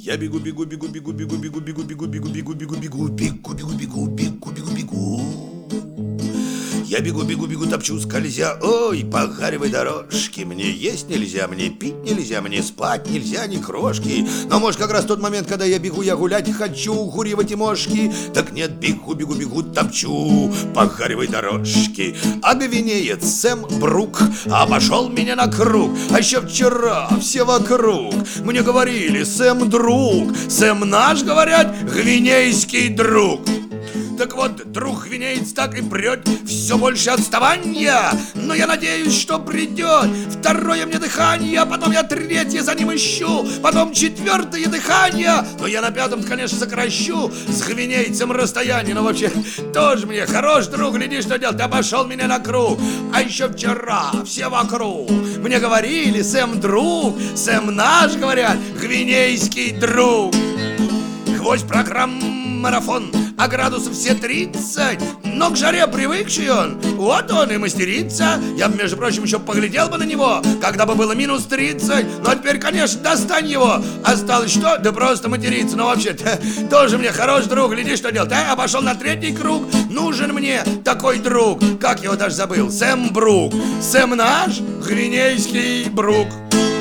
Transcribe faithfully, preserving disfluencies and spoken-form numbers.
Я бегу, бегу, бегу, бегу, бегу, бегу, бегу, бегу, бегу, бегу, бегу, бегу, бегу, бегу, бегу, бегу, бегу, бегу. Я бегу, бегу, бегу, топчу, скользя, ой, по гаревой дорожке. Мне есть нельзя, мне пить нельзя, мне спать нельзя, ни крошки. Но, может, как раз тот момент, когда я бегу, я гулять хочу, куривать и мошки. Так нет, бегу, бегу, бегу, топчу по гаревой дорожке. Обвинеет Сэм Брук, обошел меня на круг. А еще вчера все вокруг мне говорили: Сэм друг, Сэм наш, говорят, гвинейский друг. Так вот, друг гвинеец так и прет, все больше отставания. Но я надеюсь, что придет второе мне дыхание, потом я третье за ним ищу, потом четвертое дыхание. Но я на пятом, конечно, сокращу с гвинейцем расстояние. Но вообще, тоже мне хорош друг, гляди, что делать, обошел меня на круг. А еще вчера все вокруг мне говорили: Сэм друг, Сэм наш, говорят, гвинейский друг. Гвоздь программ марафон, а градусов все тридцать. Но к жаре привыкший он, вот он и мастерится. Я бы, между прочим, еще поглядел бы на него, когда бы было минус тридцать. Но теперь, конечно, достань его. Осталось что? Да просто материться. Но вообще-то тоже мне хороший друг. Гляди, что делать, а? Обошел на третий круг. Нужен мне такой друг. Как его даже забыл? Сэм Брук. Сэм наш, гвинейский Брук.